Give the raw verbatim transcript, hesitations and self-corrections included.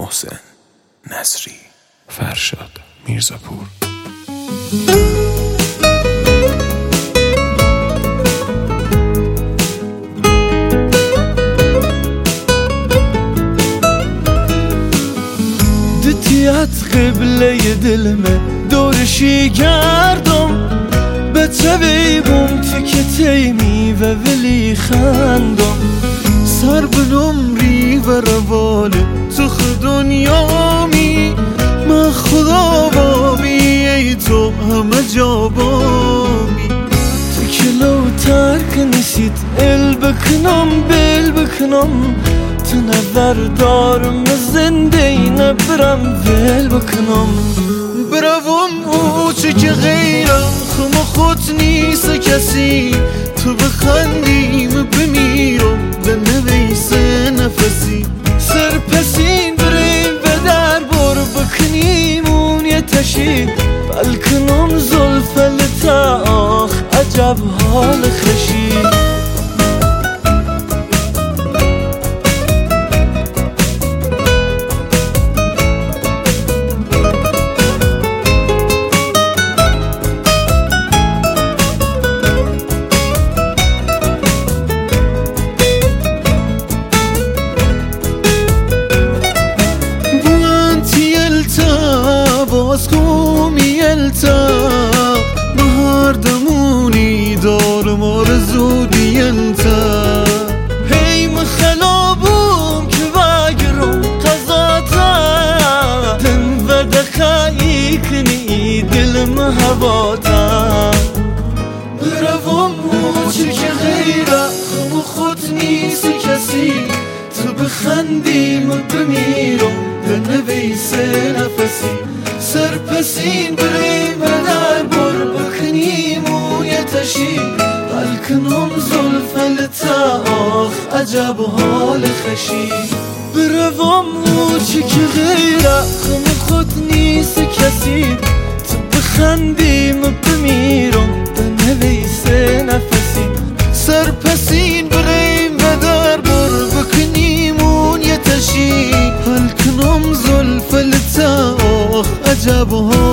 محسن نصری، فرشاد میرزاپور. دتیت قبله دلمه دورشی گردم به تبیبم تکتی میوه ولی خندم سر بلومری و رواله تو خود دنیامی من خدا بامی ای تو همه جا بامی تو کلو ترک نسید ال بکنم بل بکنم تو نظر دارم زنده ای نبرم ول بکنم بروم او چه که غیرم خم خود نیست کسی تو بخندیم بمیرم به نویس نفسی سرپسین بریم به در بر بکنیم اون یه تشی بلکنم زلفل تا آخ عجب حال خشی بازگومی التا بهار دمونی دارم آرزودی انتا هی مخلابوم که بگرم قضاتا دن و دخایی کنی دلم هواتا بروم موچه که غیره خم خود نیست کسی تو بخندیم بمیرم به نویس نفسی سرپسین بریم در بر بکنیم و یه تشی بلکنم زلفل تا آخ عجب حال خشی بروم او چه که غیره خم خود نیست کسی تو بخندیم بمیرم به نویس نفسی سرپسین بریم در بر بکنیم اون یه تشی بلکنم زلفل تا عجب